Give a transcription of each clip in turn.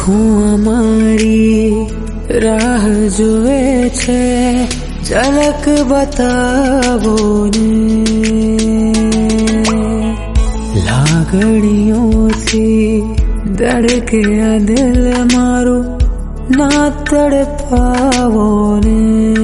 આંખો અમારી રાહ જુએ છે, ઝલક બતાવો ને. લાગણીઓથી ધડકે આ દિલ મારું, ના તડપાવો ને.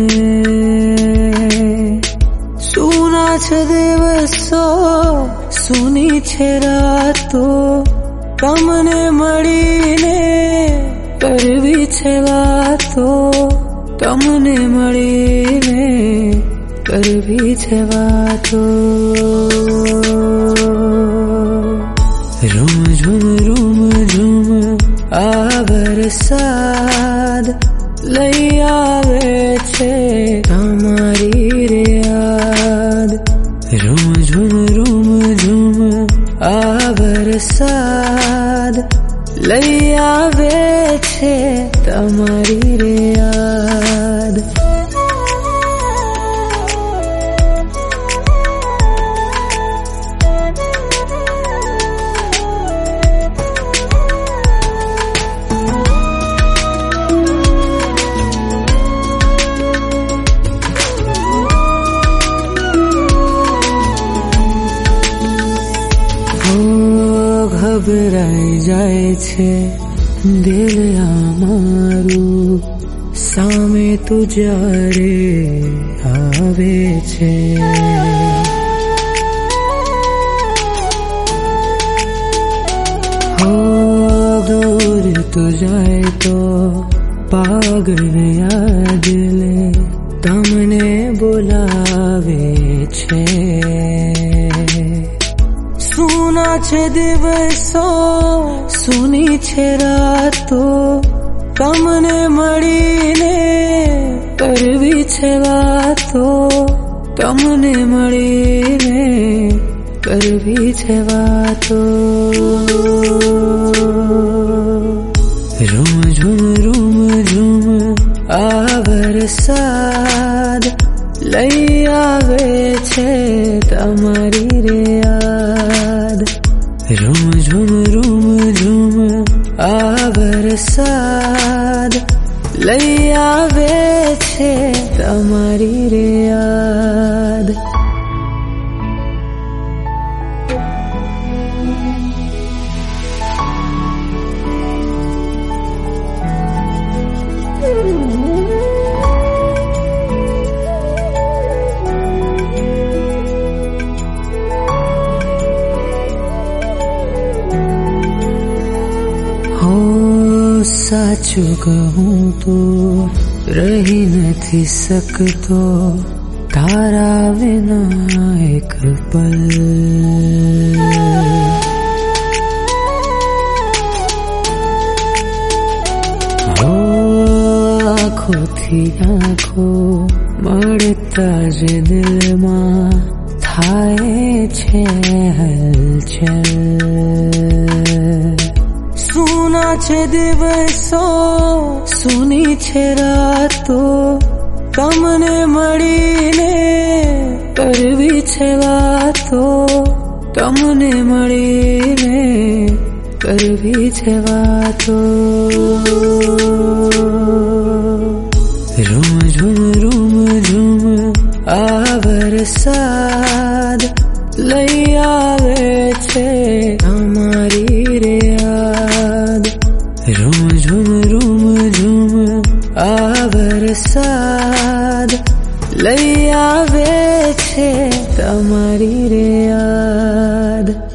સૂના છે દિવસો, સૂની છે રાતો, તમને મળીને કરવી છે વાતો, તમને મળીને કરવી છે વાતો. રૂમ ઝુમ રૂમ ઝુમ આ વરસાદ લઈ આવે છે તમારી રે યાદ. રૂમ ઝુમ રૂમ ઝુમ આ વરસાદ લઈ આવે છે તમારી રે યાદ. ઘબરાઈ જાય છે દિલ અમારું, સામે તું જ્યારે આવે છે. હો દૂર તું જાય તો પાગલ આ દિલ તમને બોલાવે છે. સૂના છે દિવસો, સૂની છે રાતો, તમને મળીને કરવી છે વાતો, તમને મળીને કરવી છે વાતો. રૂમ ઝુમ રૂમ ઝુમ આ વરસાદ લઈ આવે છે તમારી રે યાદ. રૂમ ઝુમ રૂમ ઝુમ આ વરસાદ લઈ આવે છે તમારી રે યાદ. સાચું કહું તો રહી નથી શકતો તારા વિના એક પલ. હો આંખોથી આંખો મળતા જ દિલમાં થાય છે હલચલ. સૂના છે દિવસો, સૂની છે રાતો, તમને મળીને કરવી છે વાતો, તમને મળીને કરવી છે વાતો. રૂમ ઝુમ રૂમ ઝુમ આ વરસાદ લઈ આવે છે તમારી રે યાદ. રૂમ ઝુમ રૂમ ઝુમ આ વરસાદ લઈ આવે છે તમારી રે યાદ.